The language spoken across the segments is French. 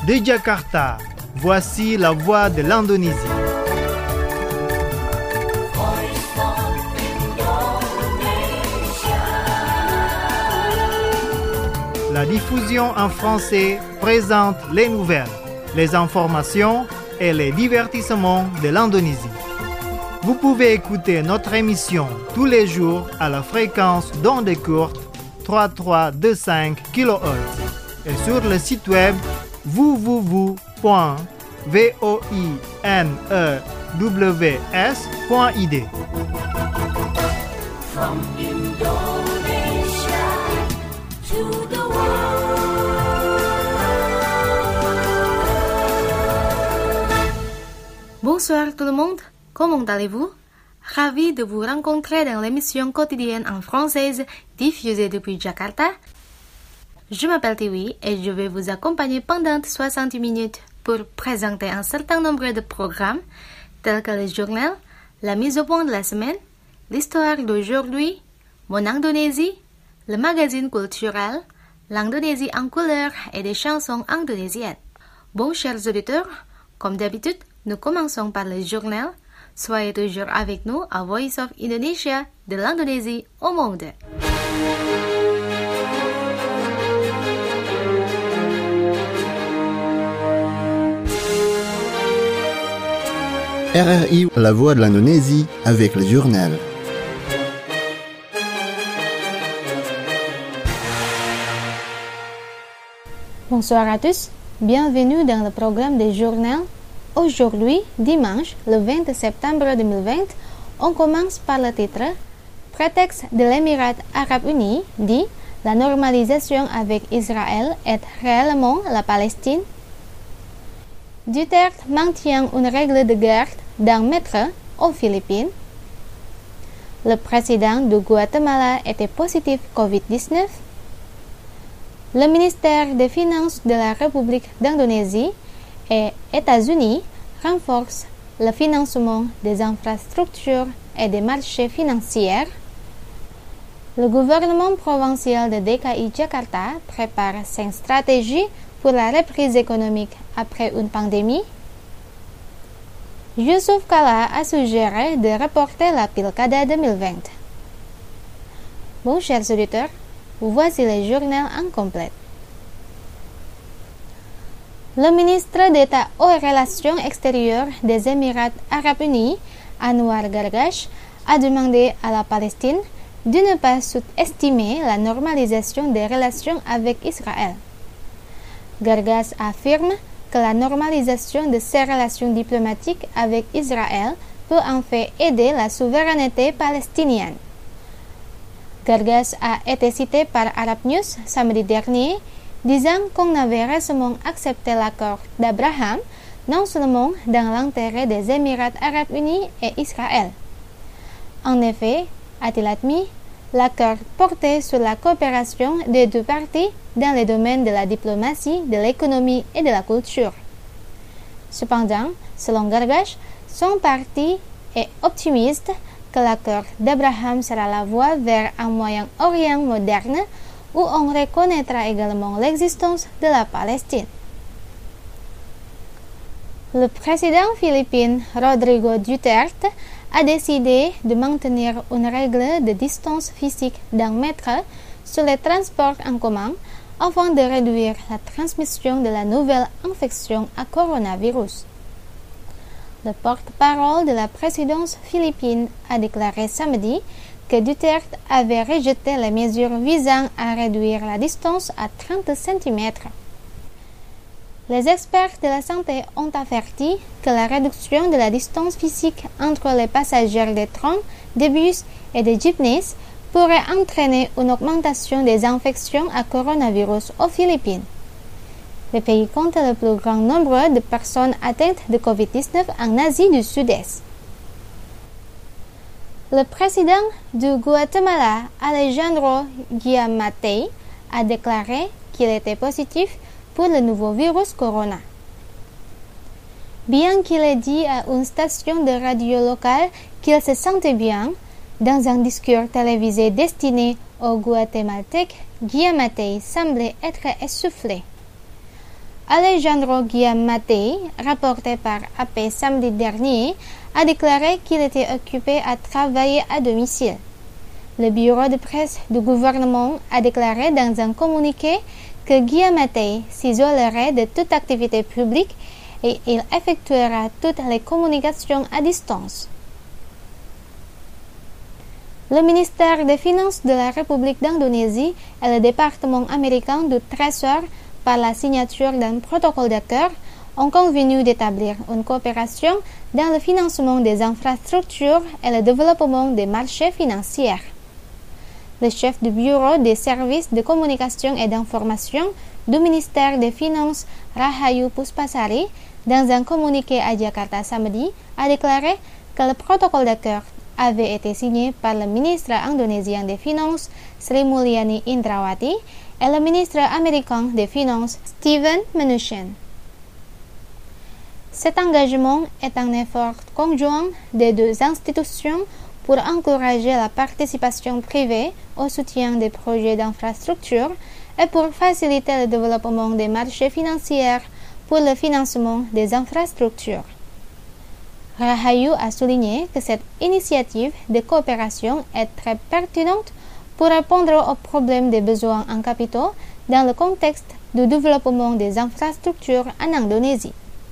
De Jakarta, voici la voix de l'Indonésie. La diffusion en français présente les nouvelles, les informations et les divertissements de l'Indonésie. Vous pouvez écouter notre émission tous les jours à la fréquence d'onde courte 3325 kHz et sur le site web www.voinews.id. From Indonesia to the world. Bonsoir tout le monde, comment allez-vous? Ravi de vous rencontrer dans l'émission quotidienne en française diffusée depuis Jakarta. Je m'appelle Tiwi et je vais vous accompagner pendant 60 minutes pour présenter un certain nombre de programmes tels que le journal, la mise au point de la semaine, l'histoire d'aujourd'hui, mon Indonésie, le magazine culturel, l'Indonésie en couleur et des chansons indonésiennes. Bon, chers auditeurs, comme d'habitude, nous commençons par le journal. Soyez toujours avec nous à Voice of Indonesia, de l'Indonésie au monde. RRI, la voix de l'Indonésie, avec le journal. Bonsoir à tous, bienvenue dans le programme des journal. Aujourd'hui, dimanche, le 20 septembre 2020, on commence par le titre « Prétexte de l'Émirat arabe uni dit « La normalisation avec Israël est réellement la Palestine ». Duterte maintient une règle de garde d'un mètre aux Philippines. Le président du Guatemala était positif Covid-19. Le ministère des Finances de la République d'Indonésie et États-Unis renforcent le financement des infrastructures et des marchés financiers. Le gouvernement provincial de DKI Jakarta prépare 5 stratégies pour la reprise économique après une pandémie. Yusuf Kala a suggéré de reporter la Pilkada 2020. Bon, chers auditeurs, voici le journal en complet. Le ministre d'État aux Relations extérieures des Émirats arabes unis, Anwar Gargash, a demandé à la Palestine de ne pas sous-estimer la normalisation des relations avec Israël. Gargash affirme que la normalisation de ces relations diplomatiques avec Israël peut en fait aider la souveraineté palestinienne. Gargash a été cité par Arab News samedi dernier, disant qu'on avait récemment accepté l'accord d'Abraham, non seulement dans l'intérêt des Émirats arabes unis et Israël. En effet, a-t-il admis, l'accord portait sur la coopération des deux parties dans les domaines de la diplomatie, de l'économie et de la culture. Cependant, selon Gargash, son parti est optimiste que l'accord d'Abraham sera la voie vers un Moyen-Orient moderne où on reconnaîtra également l'existence de la Palestine. Le président philippin Rodrigo Duterte a décidé de maintenir une règle de distance physique d'1 mètre sur les transports en commun afin de réduire la transmission de la nouvelle infection à coronavirus. Le porte-parole de la présidence philippine a déclaré samedi que Duterte avait rejeté les mesures visant à réduire la distance à 30 cm. Les experts de la santé ont averti que la réduction de la distance physique entre les passagers des trains, des bus et des jeepneys pourrait entraîner une augmentation des infections à coronavirus aux Philippines. Le pays compte le plus grand nombre de personnes atteintes de Covid-19 en Asie du Sud-Est. Le président du Guatemala, Alejandro Giammattei, a déclaré qu'il était positif pour le nouveau virus corona. Bien qu'il ait dit à une station de radio locale qu'il se sentait bien, dans un discours télévisé destiné aux Guatémaltèques, Giammattei semblait être essoufflé. Alejandro Giammattei, rapporté par AP samedi dernier, a déclaré qu'il était occupé à travailler à domicile. Le bureau de presse du gouvernement a déclaré dans un communiqué que Giammattei s'isolerait de toute activité publique et il effectuera toutes les communications à distance. Le ministère des Finances de la République d'Indonésie et le département américain du Trésor, par la signature d'un protocole d'accord, ont convenu d'établir une coopération dans le financement des infrastructures et le développement des marchés financiers. Le chef du bureau des services de communication et d'information du ministère des Finances, Rahayu Puspasari, dans un communiqué à Jakarta samedi, a déclaré que le protocole d'accord avait été signé par le ministre indonésien des Finances, Sri Mulyani Indrawati, et le ministre américain des Finances, Steven Mnuchin. Cet engagement est un effort conjoint des deux institutions pour encourager la participation privée au soutien des projets d'infrastructure et pour faciliter le développement des marchés financiers pour le financement des infrastructures. Rahayu a souligné que cette initiative de coopération est très pertinente pour répondre aux problèmes des besoins en capitaux dans le contexte du développement des infrastructures en Indonésie.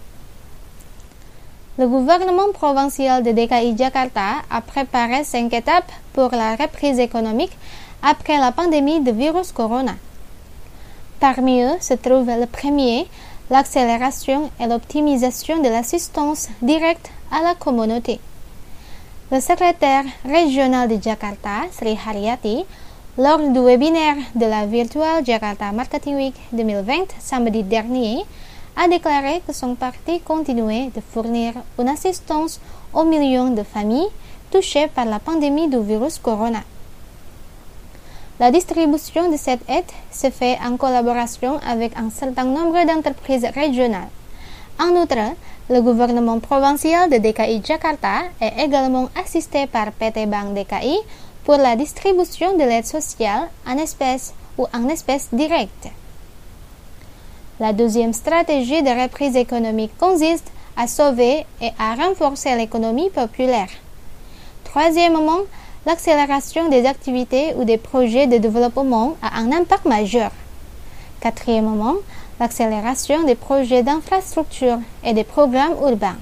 Le gouvernement provincial de DKI Jakarta a préparé 5 étapes pour la reprise économique après la pandémie de virus corona. Parmi eux se trouve le premier, l'accélération et l'optimisation de l'assistance directe à la communauté. Le secrétaire régional de Jakarta, Sri Haryati, lors du webinaire de la Virtual Jakarta Marketing Week 2020 samedi dernier, a déclaré que son parti continuait de fournir une assistance aux millions de familles touchées par la pandémie du virus corona. La distribution de cette aide se fait en collaboration avec un certain nombre d'entreprises régionales. En outre, le gouvernement provincial de DKI Jakarta est également assisté par PT Bank DKI pour la distribution de l'aide sociale en espèces ou en espèces directes. La deuxième stratégie de reprise économique consiste à sauver et à renforcer l'économie populaire. Troisièmement, l'accélération des activités ou des projets de développement a un impact majeur. Quatrièmement, l'accélération des projets d'infrastructure et des programmes urbains.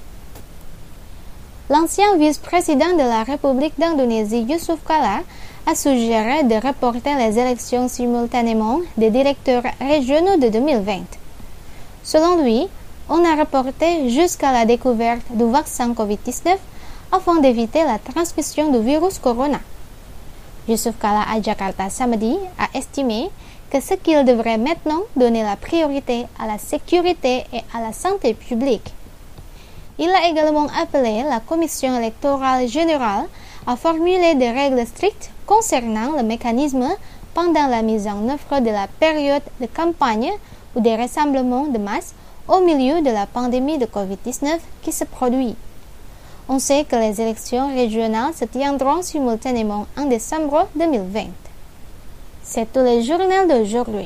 L'ancien vice-président de la République d'Indonésie, Yusuf Kala, a suggéré de reporter les élections simultanément des directeurs régionaux de 2020. Selon lui, on a reporté jusqu'à la découverte du vaccin Covid-19 afin d'éviter la transmission du virus corona. Yusuf Kala à Jakarta samedi a estimé que ce qu'il devrait maintenant donner la priorité à la sécurité et à la santé publique. Il a également appelé la Commission électorale générale à formuler des règles strictes concernant le mécanisme pendant la mise en œuvre de la période de campagne ou des rassemblements de masse au milieu de la pandémie de Covid-19 qui se produit. On sait que les élections régionales se tiendront simultanément en décembre 2020. C'est tout le journal d'aujourd'hui.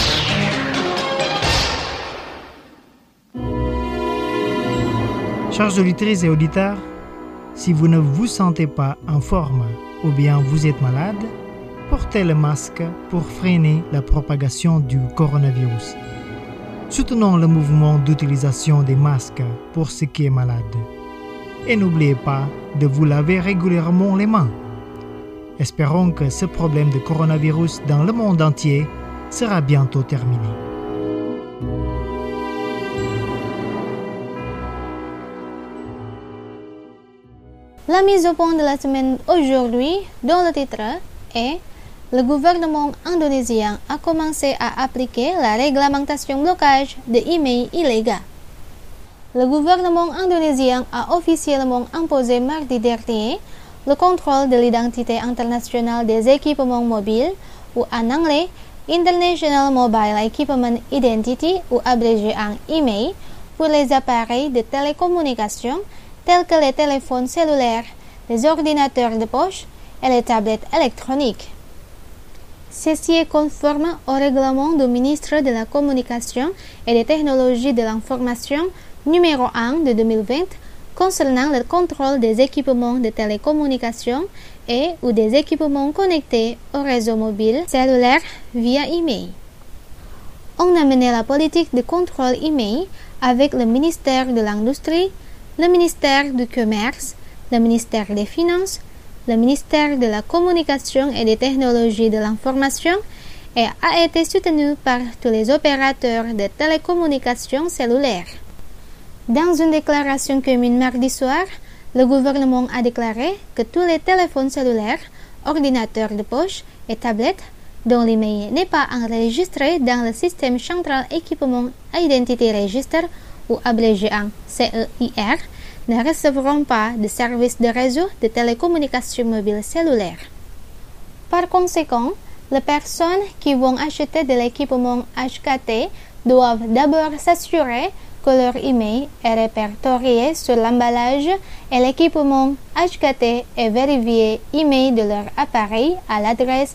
Chers auditeurs et auditeurs, si vous ne vous sentez pas en forme ou bien vous êtes malade, portez le masque pour freiner la propagation du coronavirus. Soutenons le mouvement d'utilisation des masques pour ceux qui sont malades. Et n'oubliez pas de vous laver régulièrement les mains. Espérons que ce problème de coronavirus dans le monde entier sera bientôt terminé. La mise au point de la semaine aujourd'hui, dont le titre est « Le gouvernement indonésien a commencé à appliquer la réglementation blocage de emails illégaux ». Le gouvernement indonésien a officiellement imposé mardi dernier le contrôle de l'identité internationale des équipements mobiles, ou en anglais International Mobile Equipment Identity, ou abrégé en email, pour les appareils de télécommunication tels que les téléphones cellulaires, les ordinateurs de poche et les tablettes électroniques. Ceci est conforme au règlement du ministre de la Communication et des Technologies de l'Information numéro 1 de 2020 concernant le contrôle des équipements de télécommunication et ou des équipements connectés au réseau mobile cellulaire via email. On a mené la politique de contrôle email avec le ministère de l'Industrie, le ministère du Commerce, le ministère des Finances, le ministère de la Communication et des Technologies de l'Information et a été soutenu par tous les opérateurs de télécommunications cellulaires. Dans une déclaration commune mardi soir, le gouvernement a déclaré que tous les téléphones cellulaires, ordinateurs de poche et tablettes dont l'email n'est pas enregistré dans le système central équipement Identity Register ou abrégé en CEIR ne recevront pas de service de réseau de télécommunications mobiles cellulaires. Par conséquent, les personnes qui vont acheter de l'équipement HKT doivent d'abord s'assurer que leur email est répertorié sur l'emballage et l'équipement HKT est vérifié email de leur appareil à l'adresse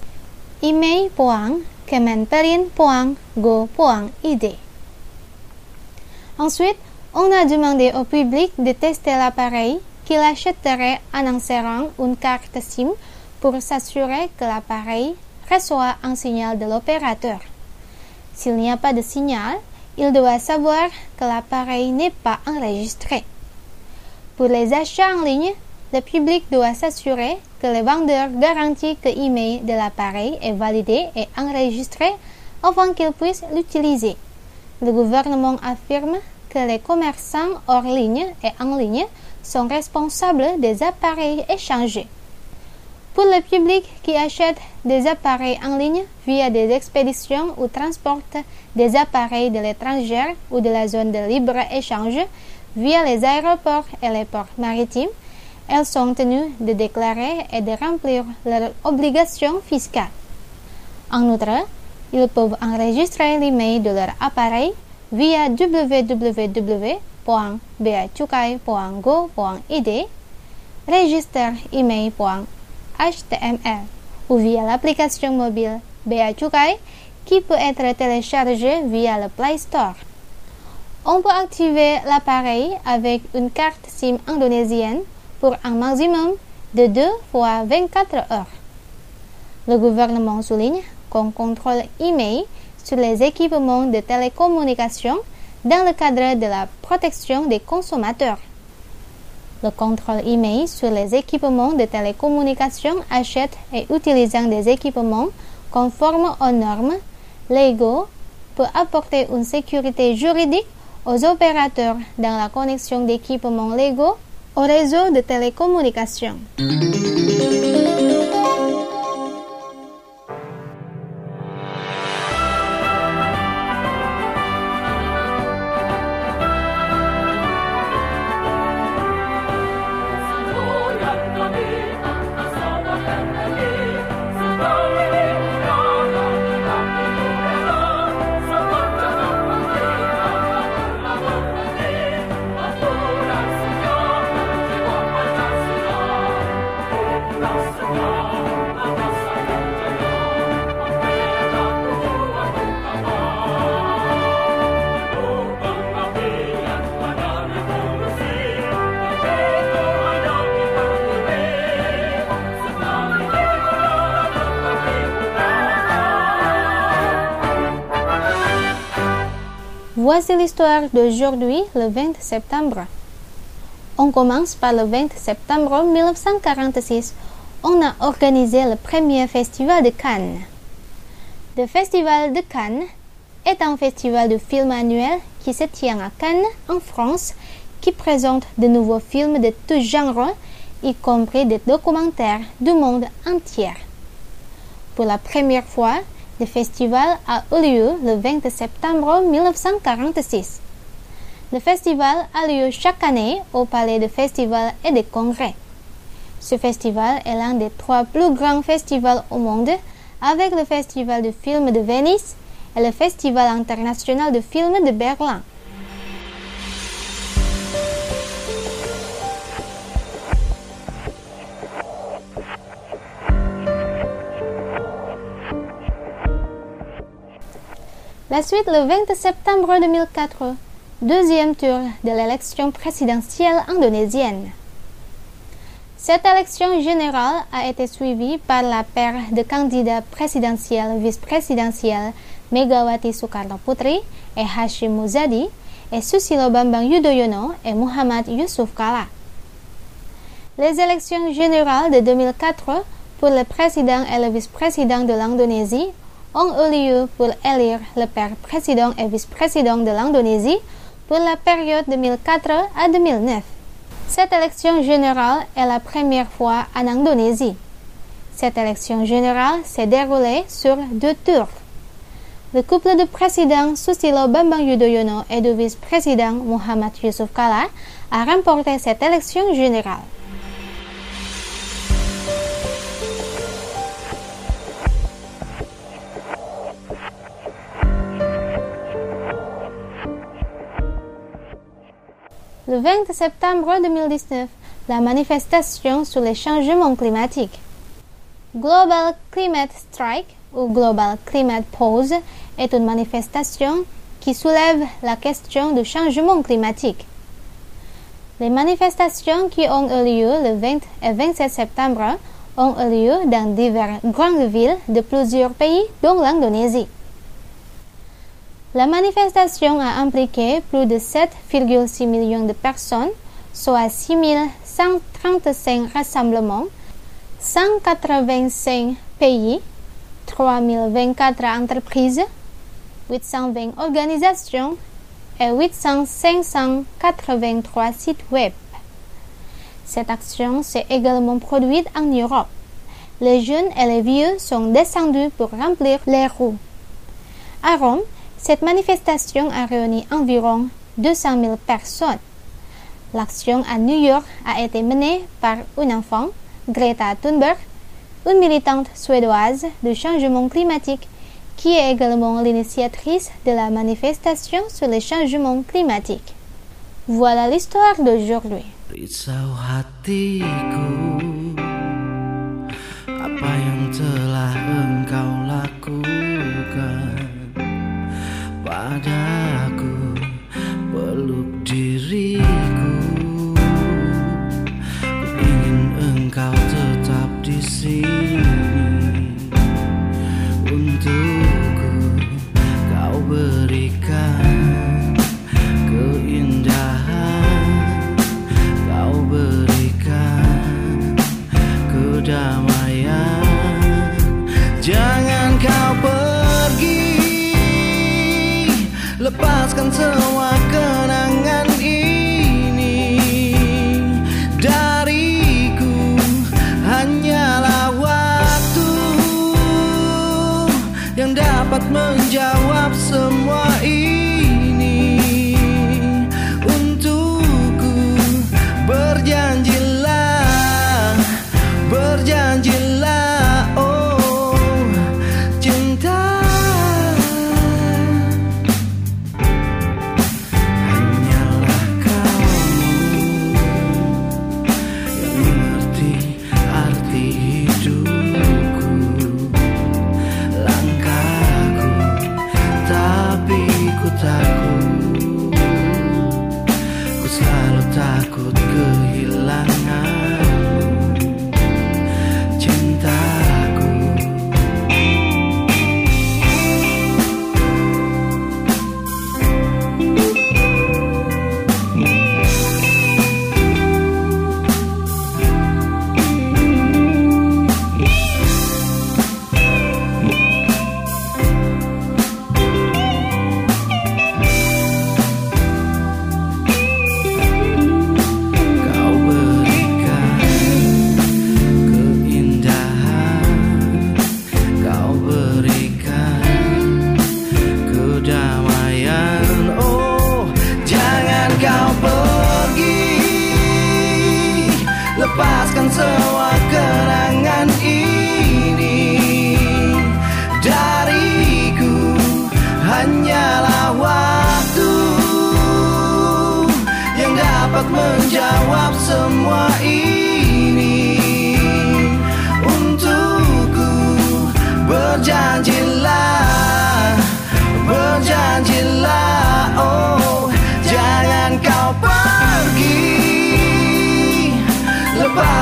email.kemenperin.go.id. Ensuite, on a demandé au public de tester l'appareil qu'il achèterait en insérant une carte SIM pour s'assurer que l'appareil reçoit un signal de l'opérateur. S'il n'y a pas de signal, il doit savoir que l'appareil n'est pas enregistré. Pour les achats en ligne, le public doit s'assurer que le vendeur garantit que l'email de l'appareil est validé et enregistré avant qu'il puisse l'utiliser. Le gouvernement affirme que les commerçants hors ligne et en ligne sont responsables des appareils échangés. Pour le public qui achète des appareils en ligne via des expéditions ou transporte des appareils de l'étranger ou de la zone de libre-échange via les aéroports et les ports maritimes, elles sont tenues de déclarer et de remplir leurs obligations fiscales. En outre, ils peuvent enregistrer l'email de leur appareil via www.beacukai.go.id, register email.html ou via l'application mobile Bea Cukai qui peut être téléchargée via le Play Store. On peut activer l'appareil avec une carte SIM indonésienne pour un maximum de 2 fois 24 heures. Le gouvernement souligne qu'on contrôle email sur les équipements de télécommunications dans le cadre de la protection des consommateurs. Le contrôle email sur les équipements de télécommunications achètent et utilisant des équipements conformes aux normes légaux peut apporter une sécurité juridique aux opérateurs dans la connexion d'équipements légaux au réseau de télécommunications. Voici l'histoire d'aujourd'hui, le 20 septembre. On commence par le 20 septembre 1946. On a organisé le premier festival de Cannes. Le festival de Cannes est un festival de films annuel qui se tient à Cannes, en France, qui présente de nouveaux films de tous genres, y compris des documentaires du monde entier. Pour la première fois, le festival a eu lieu le 20 septembre 1946. Le festival a lieu chaque année au Palais de Festivals et de Congrès. Ce festival est l'un des 3 plus grands festivals au monde, avec le Festival de films de Venise et le Festival international de films de Berlin. La suite le 20 septembre 2004, deuxième tour de l'élection présidentielle indonésienne. Cette élection générale a été suivie par la paire de candidats présidentiels vice-présidentiels Megawati Soekarno Putri et Hashim Muzadi et Susilo Bambang Yudhoyono et Muhammad Yusuf Kalla. Les élections générales de 2004 pour le président et le vice-président de l'Indonésie ont eu lieu pour élire le père président et vice-président de l'Indonésie pour la période 2004 à 2009. Cette élection générale est la première fois en Indonésie. Cette élection générale s'est déroulée sur 2 tours. Le couple de président Susilo Bambang Yudhoyono et de vice-président Muhammad Yusuf Kalla a remporté cette élection générale. Le 20 septembre 2019, la manifestation sur les changements climatiques. Global Climate Strike ou Global Climate Pause est une manifestation qui soulève la question du changement climatique. Les manifestations qui ont eu lieu le 20 et 27 septembre ont eu lieu dans diverses grandes villes de plusieurs pays, dont l'Indonésie. La manifestation a impliqué plus de 7,6 millions de personnes, soit 6135 rassemblements, 185 pays, 3024 entreprises, 820 organisations et 583 sites web. Cette action s'est également produite en Europe. Les jeunes et les vieux sont descendus pour remplir les rues. À Rome, cette manifestation a réuni environ 200 000 personnes. L'action à New York a été menée par un enfant, Greta Thunberg, une militante suédoise du changement climatique qui est également l'initiatrice de la manifestation sur les changements climatiques. Voilà l'histoire d'aujourd'hui. Risau hatiku, apa yang telah engkau lakukan padaku, peluk diriku, ku ingin engkau tetap di sini untukku, kau berikan keindahan, kau berikan kedamaian. Jangan kau pergi, lepaskan semua kenangan ini dariku. Hanyalah waktu yang dapat menjawab semua ini untukku. Berjanjilah, berjanjilah, oh cinta. Takut kehilanganmu, cintaku. Lepaskan semua kenangan ini dariku. Hanyalah waktu yang dapat menjawab semua ini untukku. Berjanjilah, berjanjilah.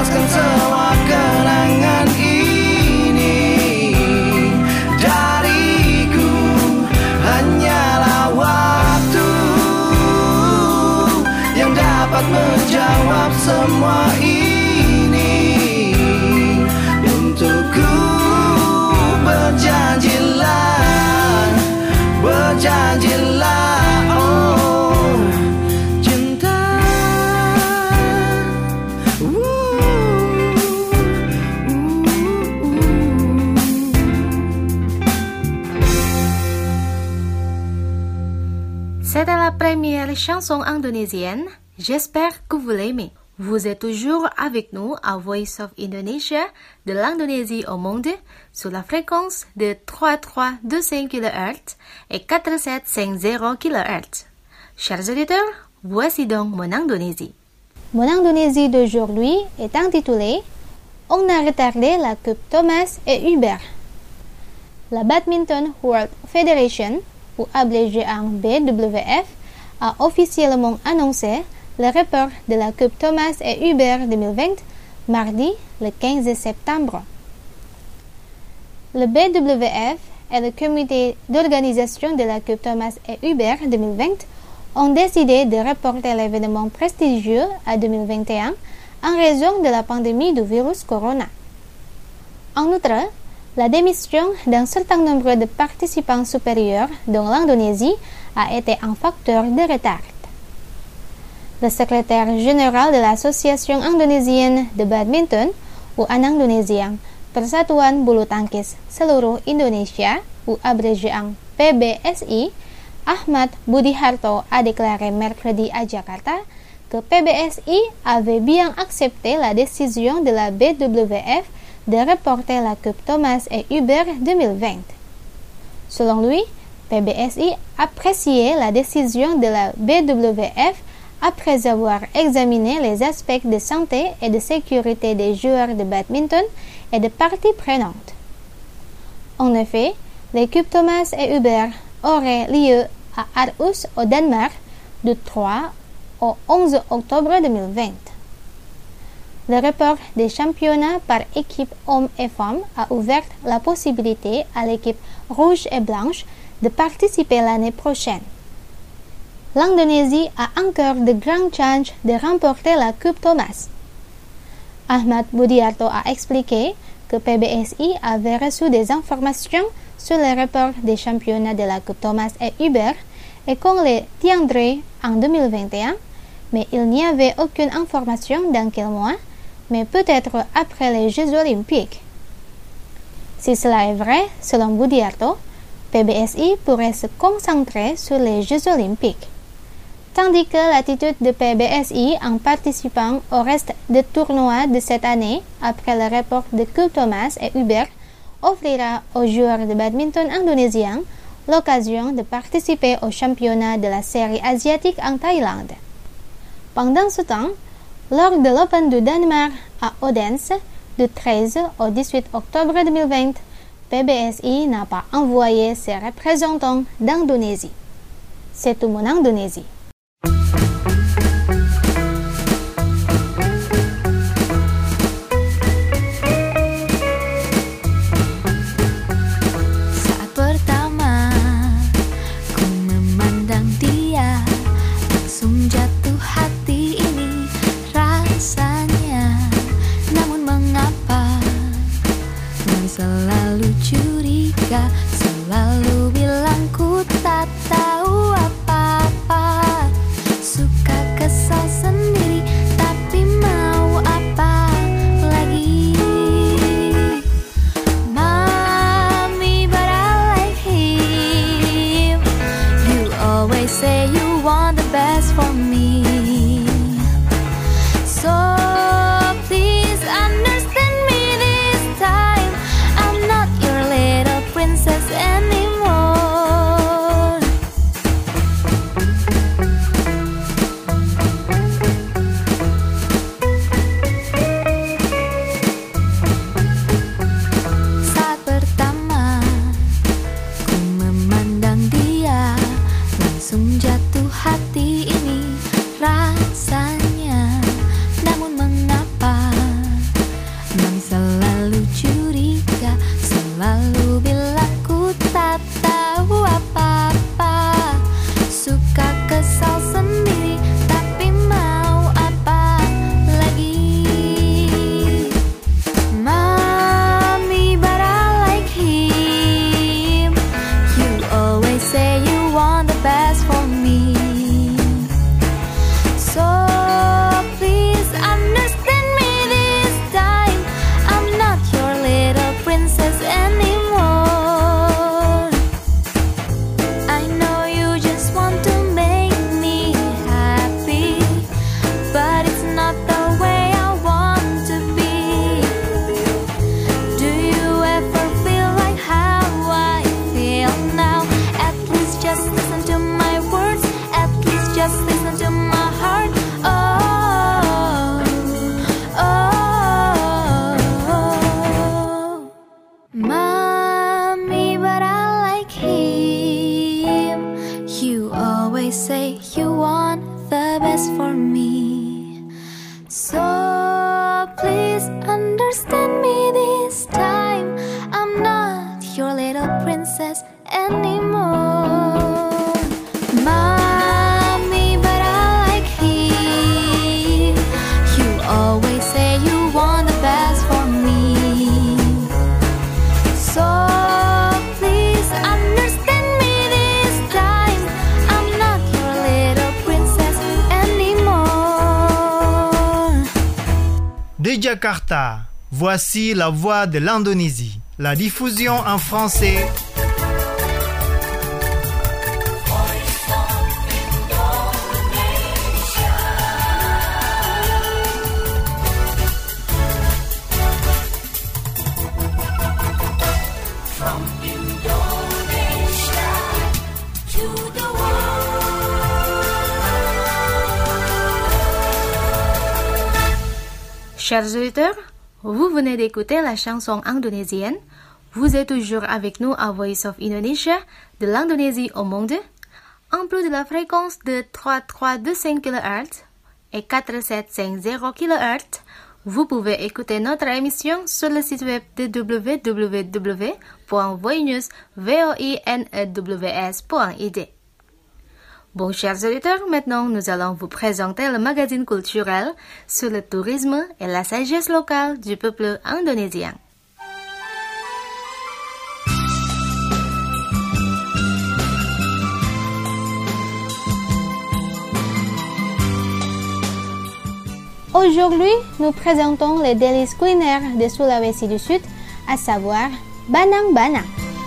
lepaskan semua kenangan ini. Dariku hanyalah waktu yang dapat menjawab semua ini. Untukku berjanjilah, berjanjilah, oh cinta. C'était la première chanson indonésienne. J'espère que vous l'aimez. Vous êtes toujours avec nous à Voice of Indonesia de l'Indonésie au monde sur la fréquence de 3325 kHz et 4750 kHz. Chers auditeurs, voici donc mon Indonésie. Mon Indonésie d'aujourd'hui est intitulée On a retardé la Coupe Thomas et Hubert. La Badminton World Federation, ou abrégé en BWF, a officiellement annoncé le report de la Coupe Thomas et Hubert 2020, mardi le 15 septembre. Le BWF et le comité d'organisation de la Coupe Thomas et Hubert 2020 ont décidé de reporter l'événement prestigieux à 2021 en raison de la pandémie du virus corona. En outre, la démission d'un certain nombre de participants supérieurs dont l'Indonésie a été un facteur de retard. Le secrétaire général de l'Association indonésienne de badminton, ou en indonésien Persatuan Bulu Tangkis Seluruh Indonesia, ou abrégé en PBSI, Ahmad Budiharto a déclaré mercredi à Jakarta que PBSI avait bien accepté la décision de la BWF de reporter la Coupe Thomas et Hubert 2020. Selon lui, PBSI appréciait la décision de la BWF après avoir examiné les aspects de santé et de sécurité des joueurs de badminton et des parties prenantes. En effet, les Coupes Thomas et Hubert auraient lieu à Aarhus au Danemark du 3 au 11 octobre 2020. Le report des championnats par équipe hommes et femmes a ouvert la possibilité à l'équipe rouge et blanche de participer l'année prochaine. L'Indonésie a encore de grandes chances de remporter la Coupe Thomas. Ahmad Budiarto a expliqué que PBSI avait reçu des informations sur le report des championnats de la Coupe Thomas et Hubert et qu'on les tiendrait en 2021, mais il n'y avait aucune information dans quel mois, mais peut-être après les Jeux Olympiques. Si cela est vrai, selon Budiarto, PBSI pourrait se concentrer sur les Jeux Olympiques. Tandis que l'attitude de PBSI en participant au reste des tournois de cette année, après le report de Coupe Thomas et Hubert, offrira aux joueurs de badminton indonésiens l'occasion de participer au championnat de la série asiatique en Thaïlande. Pendant ce temps, lors de l'Open du Danemark à Odense, du 13 au 18 octobre 2020, PBSI n'a pas envoyé ses représentants d'Indonésie. C'est tout mon Indonésie. Saat pertama ku memandang dia, langsung jatuh hati ini rasanya. Namun mengapa selalu curiga, selalu bilang ku tak tahu apa-apa. Suka kesal sendiri, tapi mau apa lagi. Mommy, but I like him. You always say you want the best for me. So please understand me this time. I'm not your little princess anymore. understand me this time. I'm not your little princess anymore. Mommy, but I like him. You always say you want the best for me. So please understand me this time. I'm not your little princess anymore. De Jakarta, voici la voix de l'Indonésie. La diffusion en français. Chers auditeurs, vous venez d'écouter la chanson indonésienne. Vous êtes toujours avec nous à Voice of Indonesia, de l'Indonésie au monde. En plus de la fréquence de 3325 kHz et 4750 kHz, vous pouvez écouter notre émission sur le site web de www.voinews.id. Bon, chers auditeurs, maintenant nous allons vous présenter le magazine culturel sur le tourisme et la sagesse locale du peuple indonésien. Aujourd'hui, nous présentons les délices culinaires de Sulawesi du Sud, à savoir Banang-Banang.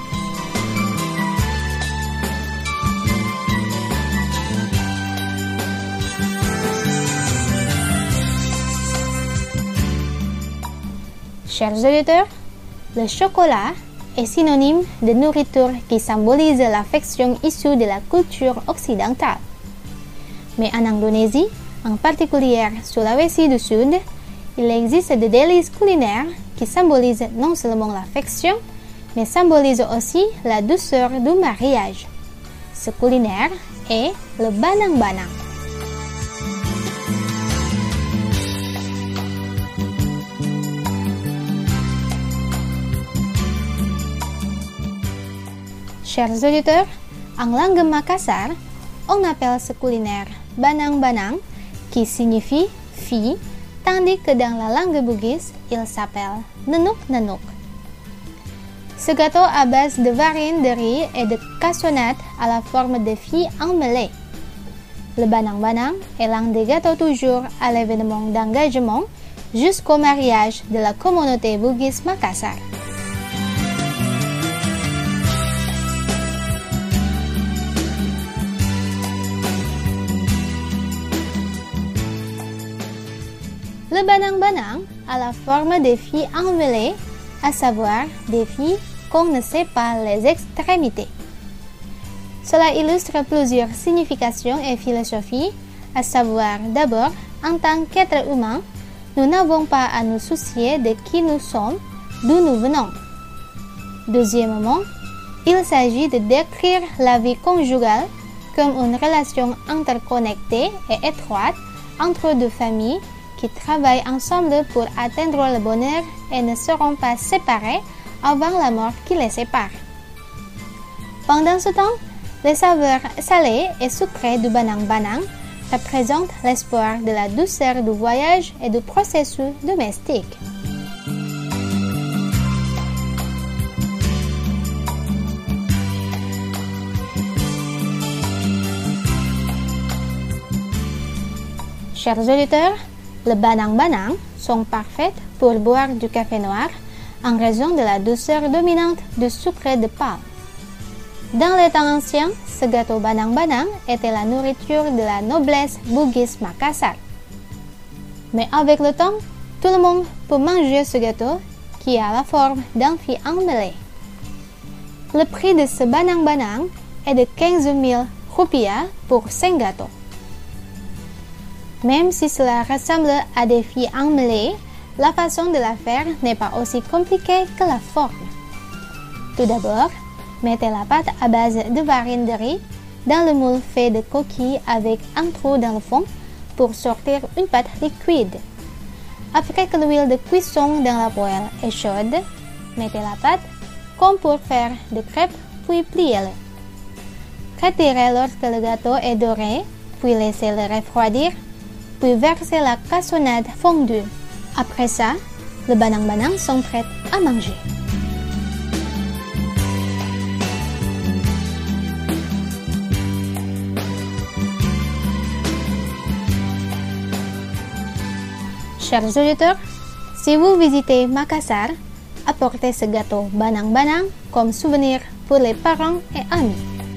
Chers auditeurs, le chocolat est synonyme de nourriture qui symbolise l'affection issue de la culture occidentale. Mais en Indonésie, en particulier Sulawesi du Sud, il existe des délices culinaires qui symbolisent non seulement l'affection, mais symbolisent aussi la douceur du mariage. Ce culinaire est le Banang-Banang. Chers auditeurs, en langue Makassar, on appelle ce culinaire Banang-Banang, qui signifie fille, tandis que dans la langue Bugis, il s'appelle Nenuk-Nenuk. Ce gâteau à base de farine de riz et de cassonade à la forme de fille emmêlée. Le Banang-Banang est l'un des gâteaux toujours à l'événement d'engagement jusqu'au mariage de la communauté Bugis Makassar. Le Banang-Banang a la forme des filles emmêlées, à savoir des filles qu'on ne sait pas les extrémités. Cela illustre plusieurs significations et philosophies, à savoir d'abord, en tant qu'être humain, nous n'avons pas à nous soucier de qui nous sommes, d'où nous venons. Deuxièmement, il s'agit de décrire la vie conjugale comme une relation interconnectée et étroite entre deux familles qui travaillent ensemble pour atteindre le bonheur et ne seront pas séparés avant la mort qui les sépare. Pendant ce temps, les saveurs salées et sucrées du Banang-Banang représentent l'espoir de la douceur du voyage et du processus domestique. Chers auditeurs, le Banang-Banang sont parfaits pour boire du café noir en raison de la douceur dominante du sucre de palme. Dans les temps anciens, ce gâteau Banang-Banang était la nourriture de la noblesse Bugis Makassar. Mais avec le temps, tout le monde peut manger ce gâteau qui a la forme d'un fille emmêlée. Le prix de ce Banang-Banang est de 15 000 rupiah pour 5 gâteaux. Même si cela ressemble à des filles emmêlées, la façon de la faire n'est pas aussi compliquée que la forme. Tout d'abord, mettez la pâte à base de farine de riz dans le moule fait de coquilles avec un trou dans le fond pour sortir une pâte liquide. Après que l'huile de cuisson dans la poêle est chaude, mettez la pâte comme pour faire des crêpes, puis pliez-le. Retirez lorsque le gâteau est doré, puis laissez-le refroidir, puis versez la cassonade fondue. Après ça, les banang-banang sont prêts à manger. Chers auditeurs, si vous visitez Makassar, apportez ce gâteau banang-banang comme souvenir pour les parents et amis.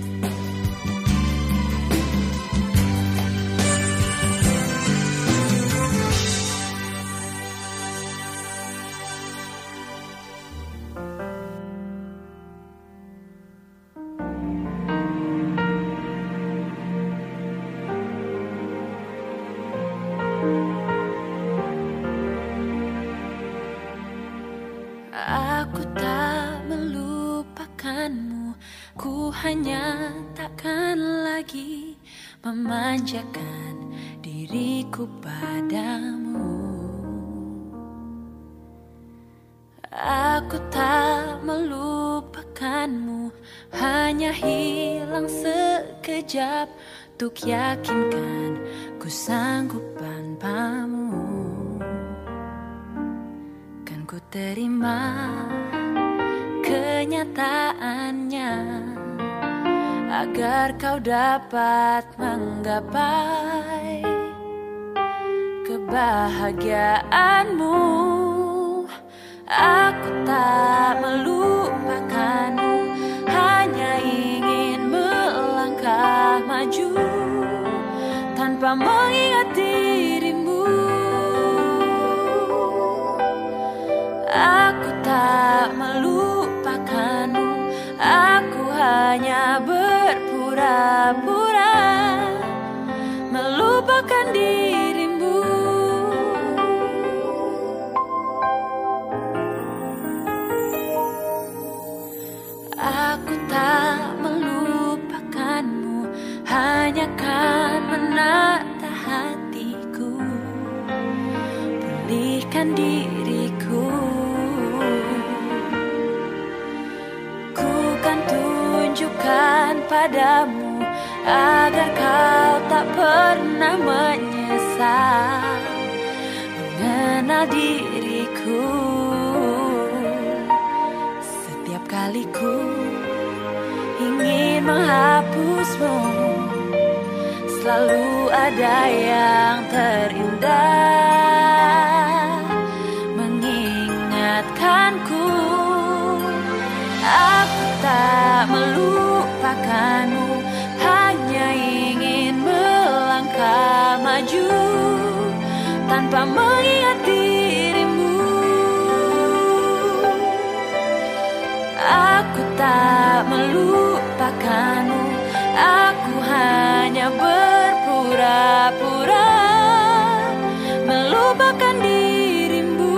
Aku tak melupakanmu, ku hanya takkan lagi memanjakan diriku padamu. Aku tak melupakanmu, hanya hilang sekejap untuk yakinkan ku sanggup tanpamu. Kan ku terima kenyataannya agar kau dapat menggapai kebahagiaanmu. Aku tak melupakanmu, hanya ingin melangkah maju tanpa mengingat dirimu. Aku tak melupakanmu, aku hanya berpura-pura melupakan dirimu. Aku tak melupakanmu, hanya kan menata hatiku, pulihkan diriku. Ku kan tunjukkan padamu agar kau tak pernah menyesal mengenal diriku. Setiap kali ku ingin menghapusmu, selalu ada yang terindah mengingatkanku. Aku tak melupakanmu, hanya ingin melangkah maju tanpa mengingat dirimu. Aku tak melupakanmu, aku hanya berpura-pura melupakan dirimu.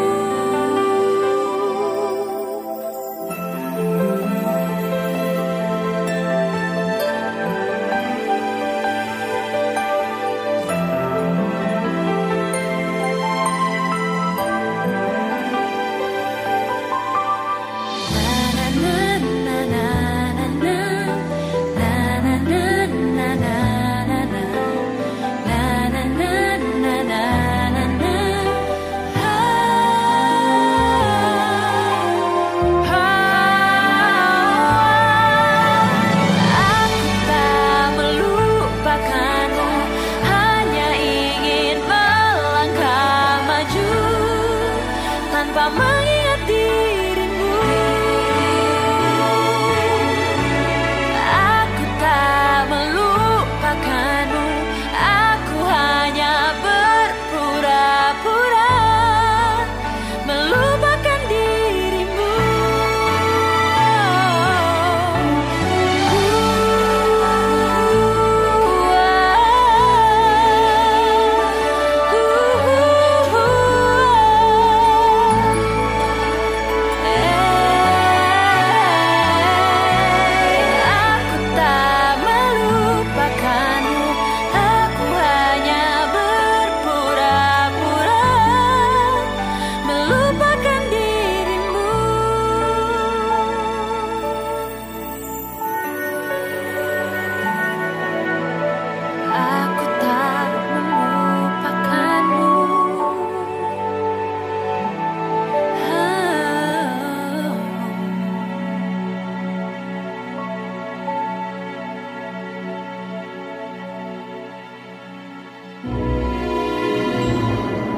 Tanpa mengingat dirimu, aku tak melupakanmu, aku hanya berpura-pura melupakan dirimu.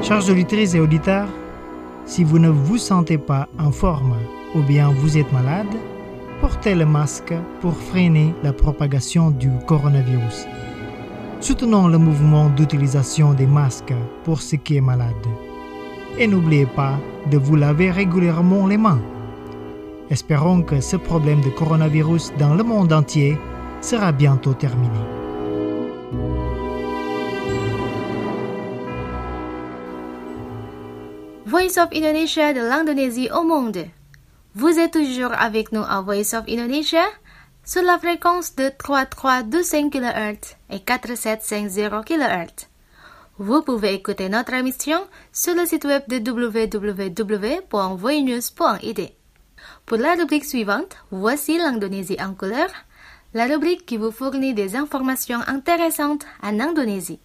Chers auditrices et auditeurs, si vous ne vous sentez pas en forme ou bien vous êtes malade, portez le masque pour freiner la propagation du coronavirus. Soutenons le mouvement d'utilisation des masques pour ceux qui sont malades. Et n'oubliez pas de vous laver régulièrement les mains. Espérons que ce problème de coronavirus dans le monde entier sera bientôt terminé. Voice of Indonesia de l'Indonésie au monde. Vous êtes toujours avec nous à Voice of Indonesia sur la fréquence de 3325 kHz et 4750 kHz. Vous pouvez écouter notre émission sur le site web de www.voinews.id. Pour la rubrique suivante, voici l'Indonésie en couleur, la rubrique qui vous fournit des informations intéressantes en Indonésie.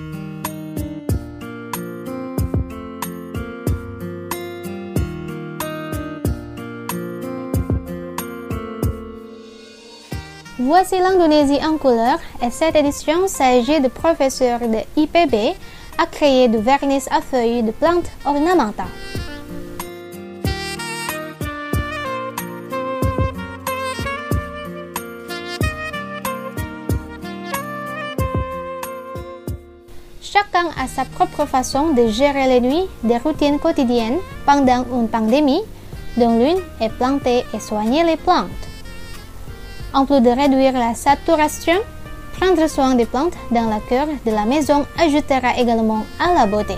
Voici l'Indonésie en couleur et cette édition s'agit de professeurs de IPB à créer du vernis à feuilles de plantes ornementales. Chacun a sa propre façon de gérer les nuits des routines quotidiennes pendant une pandémie, dont l'une est planter et soigner les plantes. En plus de réduire la saturation, prendre soin des plantes dans le cœur de la maison ajoutera également à la beauté.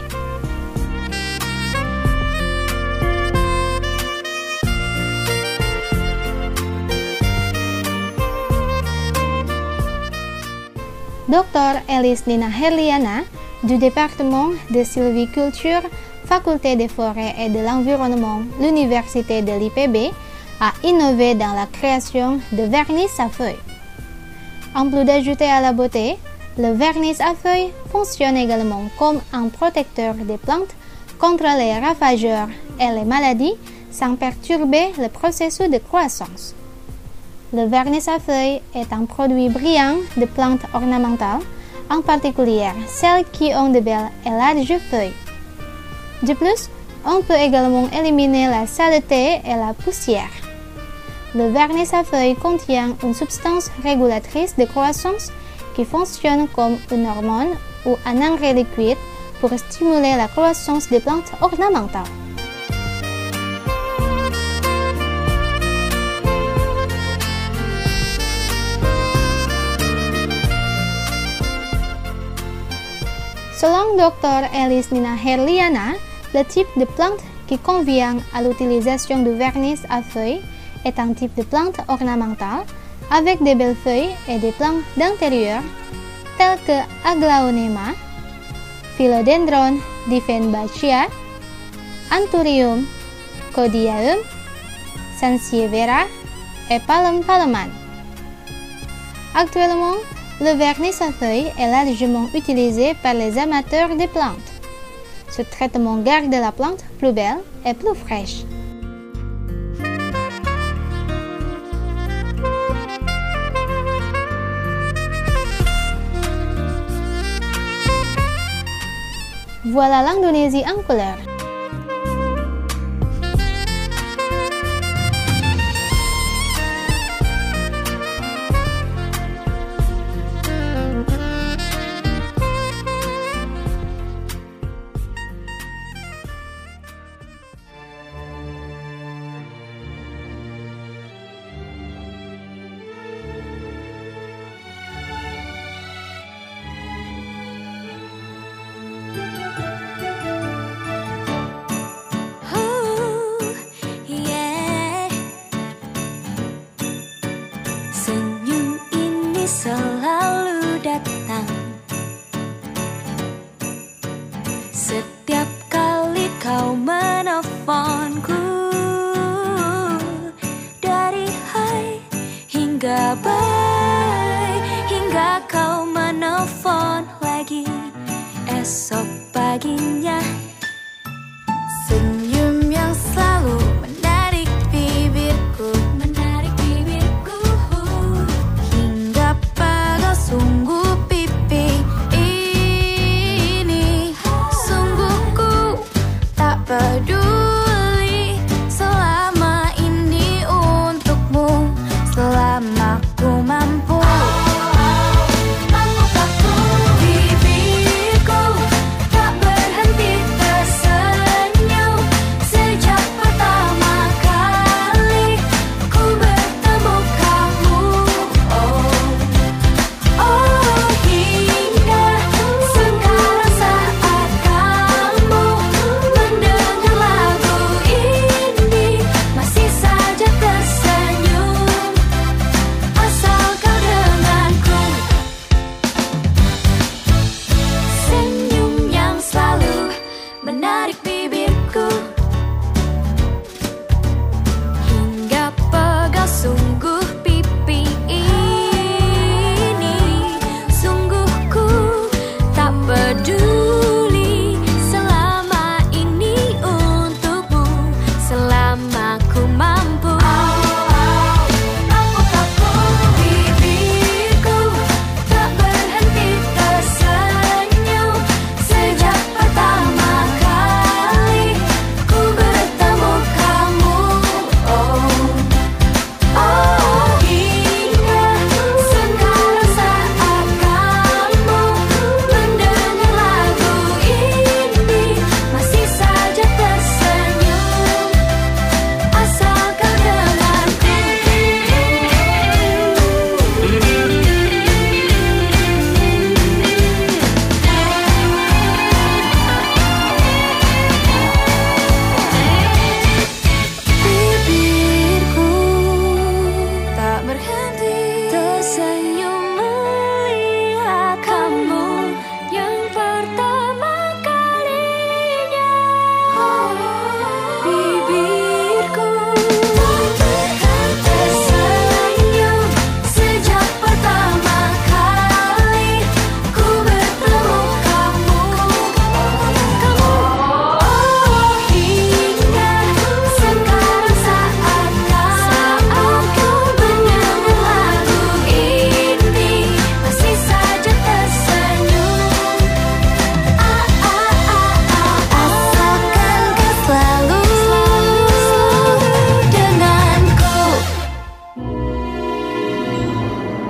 Dr Elis Nina Herliana du département de sylviculture, faculté des forêts et de l'environnement, l'université de l'IPB, a innové dans la création de vernis à feuilles. En plus d'ajouter à la beauté, le vernis à feuilles fonctionne également comme un protecteur des plantes contre les ravageurs et les maladies sans perturber le processus de croissance. Le vernis à feuilles est un produit brillant de plantes ornementales, en particulier celles qui ont de belles et larges feuilles. De plus, on peut également éliminer la saleté et la poussière. Le vernis à feuilles contient une substance régulatrice de croissance qui fonctionne comme une hormone ou un engrais liquide pour stimuler la croissance des plantes ornementales. Selon Dr Elis Nina Herliana, le type de plante qui convient à l'utilisation du vernis à feuilles est un type de plante ornementale avec des belles feuilles et des plantes d'intérieur tels que Aglaonema, Philodendron diffenbachia, Anthurium codiaeum, Sansevieria et Palem-Paleman. Actuellement, le vernis à feuilles est largement utilisé par les amateurs des plantes. Ce traitement garde la plante plus belle et plus fraîche. Voilà l'Indonésie en couleur.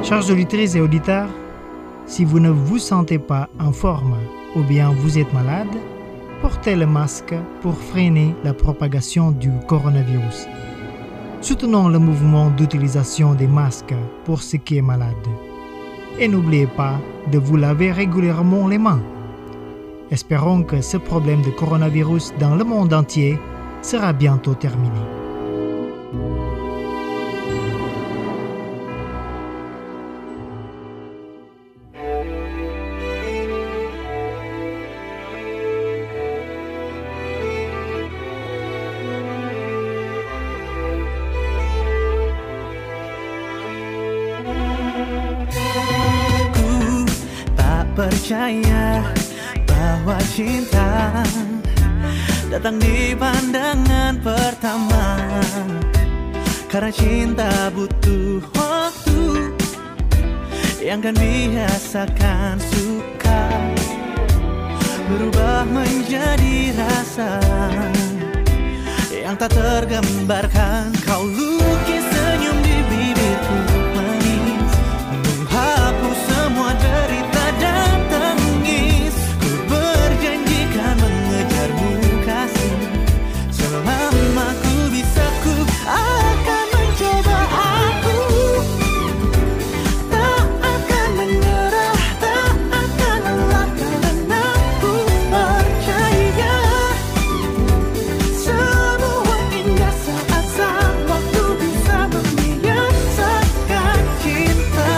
Chers auditrices et auditeurs, si vous ne vous sentez pas en forme ou bien vous êtes malade, portez le masque pour freiner la propagation du coronavirus. Soutenons le mouvement d'utilisation des masques pour ceux qui est malade. Et n'oubliez pas de vous laver régulièrement les mains. Espérons que ce problème de coronavirus dans le monde entier sera bientôt terminé. Percaya bahwa cinta datang di pandangan pertama, karena cinta butuh waktu yang kan biasakan suka berubah menjadi rasa yang tak tergambarkan. Kau lukis senyum di bibirku manis, menghapus semua derita dan tangis. Ku berjanjikan mengejarmu kasih, selama ku bisa ku akan mencoba. Aku tak akan menyerah, tak akan lelah, karena ku percaya semua indah saat sang waktu bisa membiasakan cinta.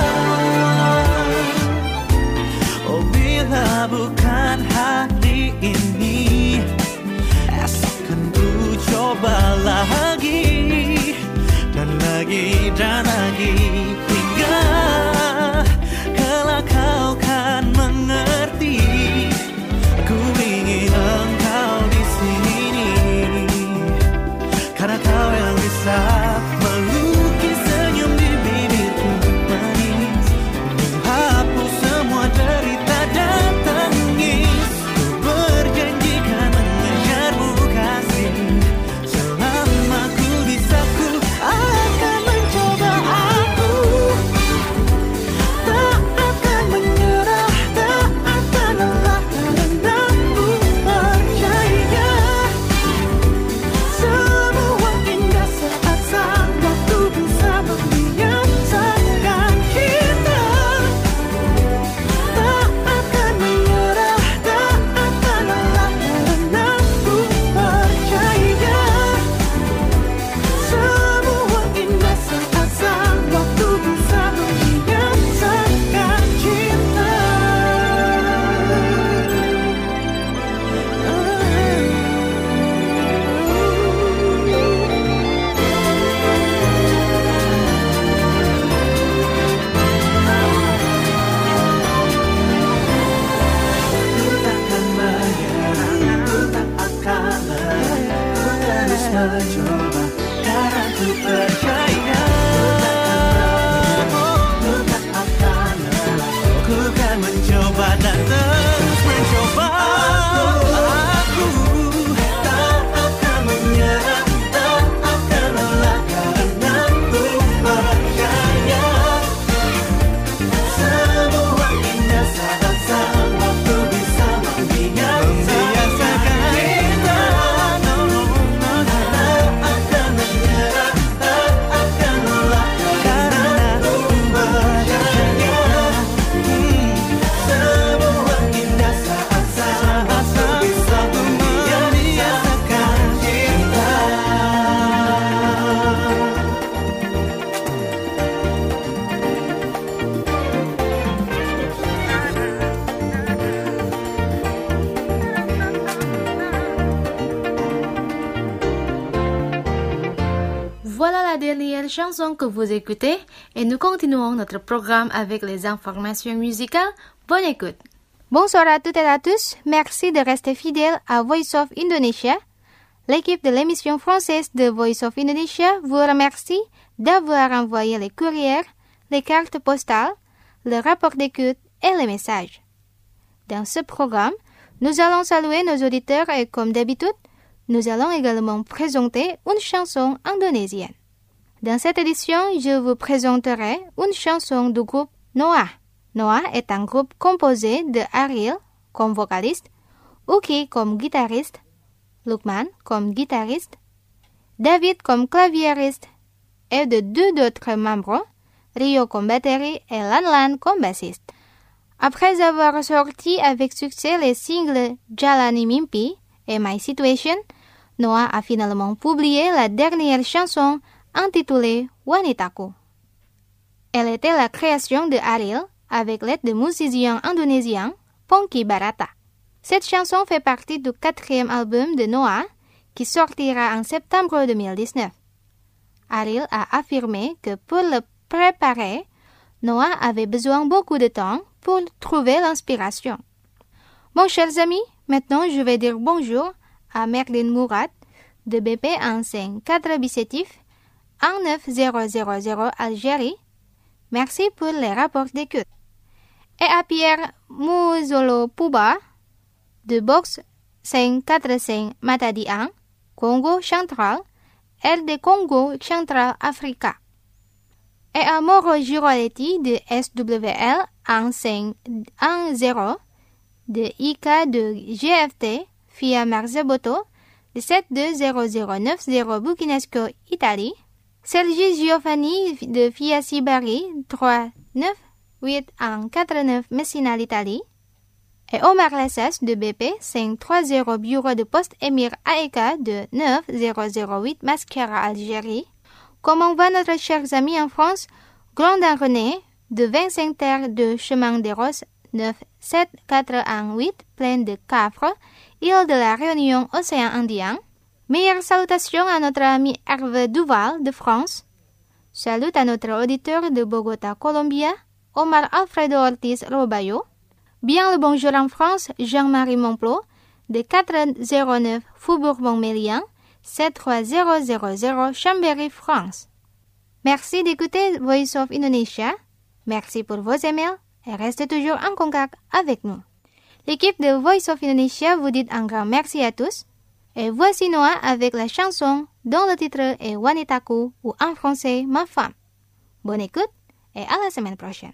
Oh, bila bukan hari ini, esok kan ku coba lagi dan lagi dan lagi, hingga kelak kau kan mengerti. Ku ingin engkau di sini, karena kau yang bisa melukis senyum di bibirku manis, menghapus semua derita dan tangis. Ku berjanjikan mengejarmu kasih, selama ku bisa ku akan mencoba. Aku tak akan menyerah, tak akan lelah, karena ku percaya semua indah saat sang waktu bisa membiasakan cinta. Tak akan menyerah, tak akan lelah, karena ku percaya semua indah saat sang waktu bisa membiasakan cinta. Ku takkan menyerah, ku tak akan lelah, ku terus mencoba, karena ku percaya. Ku tak akan lelah, ku kan mencoba dan terus mencoba. Aku tak akan menyerah, tak akan lelah, karena ku percaya semua indah saat sang waktu bisa membiasakan cinta. Tak akan menyerah, tak akan lelah, karena ku percaya semua indah saat sang waktu bisa membiasakan cinta. Voilà la dernière chanson que vous écoutez et nous continuons notre programme avec les informations musicales. Bonne écoute. Bonsoir à toutes et à tous. Merci de rester fidèles à Voice of Indonesia. L'équipe de l'émission française de Voice of Indonesia vous remercie d'avoir envoyé les courriers, les cartes postales, le rapport d'écoute et les messages. Dans ce programme, nous allons saluer nos auditeurs et comme d'habitude, nous allons également présenter une chanson indonésienne. Dans cette édition, je vous présenterai une chanson du groupe Noah. Noah est un groupe composé de Ariel comme vocaliste, Uki comme guitariste, Lukman comme guitariste, David comme claviériste et de 2 autres membres, Rio comme batterie et Lan comme bassiste. Après avoir sorti avec succès les singles Jalani Mimpi et My Situation, Noah a finalement publié la dernière chanson intitulée Wanitaku. Elle était la création de Ariel avec l'aide de musiciens indonésiens Ponky Barata. Cette chanson fait partie du 4e album de Noah qui sortira en septembre 2019. Ariel a affirmé que pour le préparer, Noah avait besoin beaucoup de temps pour trouver l'inspiration. Bon, chers amis, maintenant je vais dire bonjour à Merlin Mourad de BP en 5-4 Bicetif 19000 Algérie. Merci pour les rapports d'écoute. Et à Pierre Mouzolo Pouba de Box 545 Matadi 1, Congo Central, RD Congo Central Africa. Et à Moro Giroletti de SWL en 510 de IK de GFT via Marzeboto de 720090 Bukinesco Italie. Sergi Giovanni de Via Sibari 398 en 49 Messina l'Italie. Et Omar Lessas de BP 530 Bureau de Poste Émir AEK de 9008 Mascara Algérie. Comment va notre chers amis en France? Grandin René de 25 terres de Chemin des Roses 9748 Plaine de Cafre, île de la Réunion, Océan Indien. Meilleures salutations à notre ami Hervé Duval de France. Salut à notre auditeur de Bogota, Colombia, Omar Alfredo Ortiz Robayo. Bien le bonjour en France, Jean-Marie Monplot de 409 Faubourg Montmélian, 73000 Chambéry, France. Merci d'écouter Voice of Indonesia. Merci pour vos emails et restez toujours en contact avec nous. L'équipe de Voice of Indonesia vous dit un grand merci à tous. Et voici Noah avec la chanson dont le titre est Wanitaku ou en français Ma femme. Bonne écoute et à la semaine prochaine.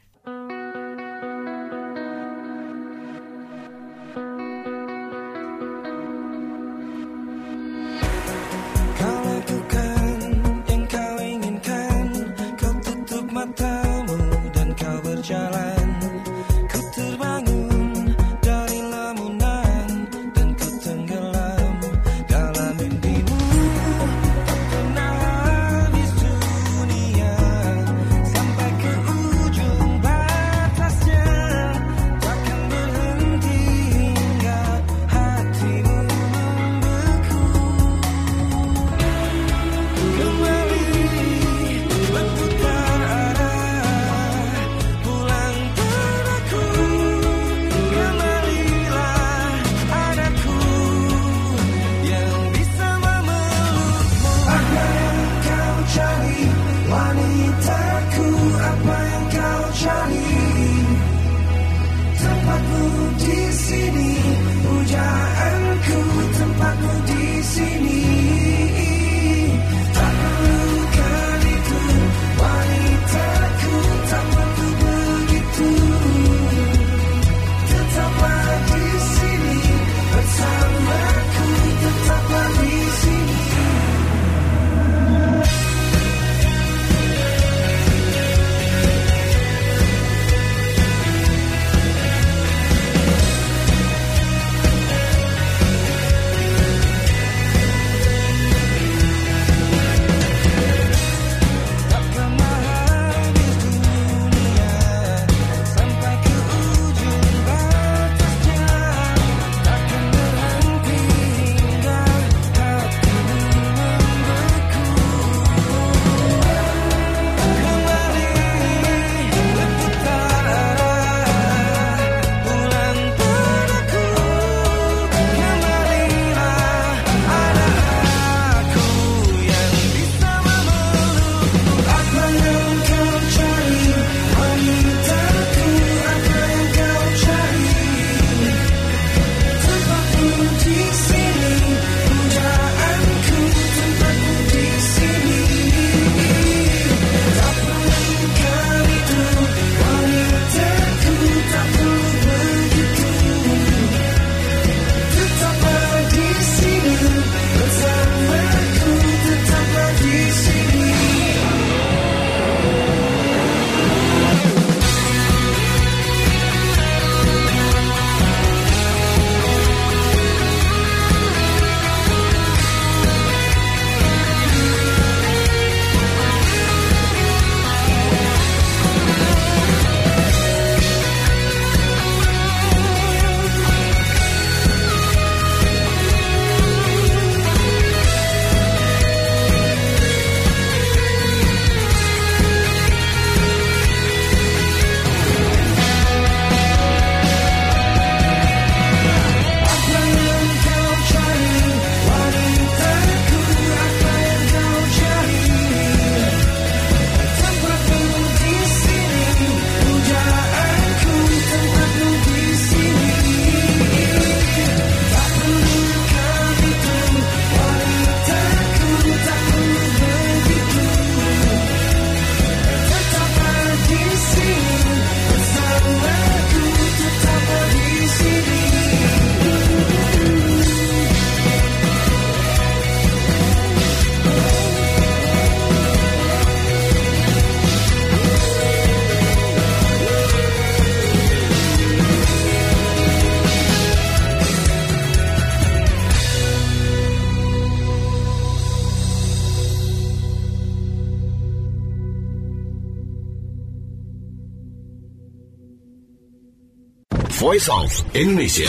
Voice of Indonesia.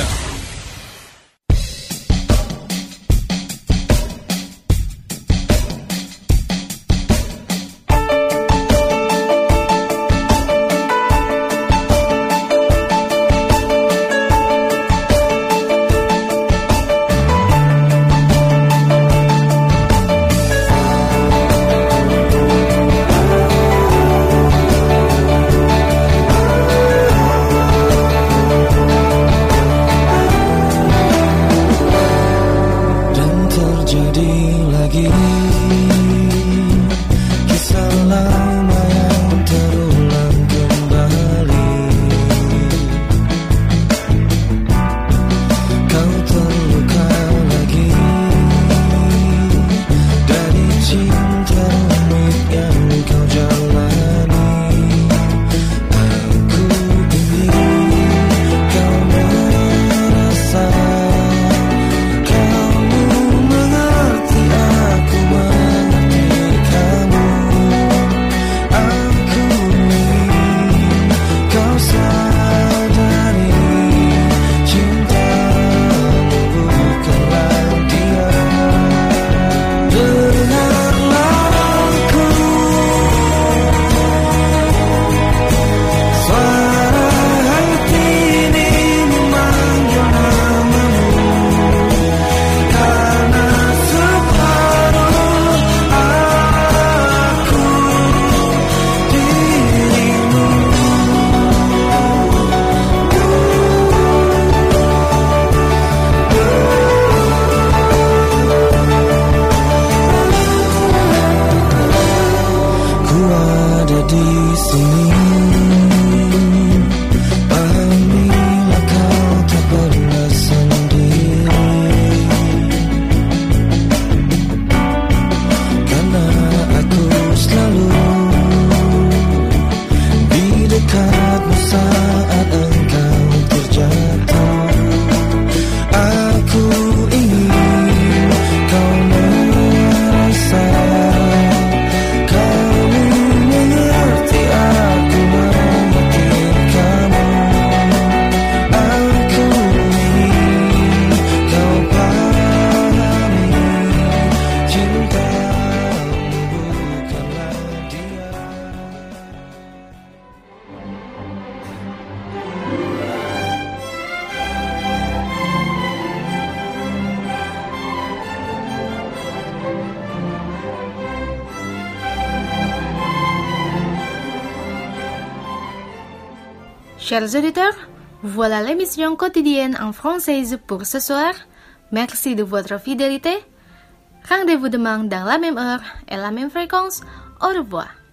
Chers auditeurs, voilà l'émission quotidienne en française pour ce soir. Merci de votre fidélité. Rendez-vous demain dans la même heure et la même fréquence. Au revoir.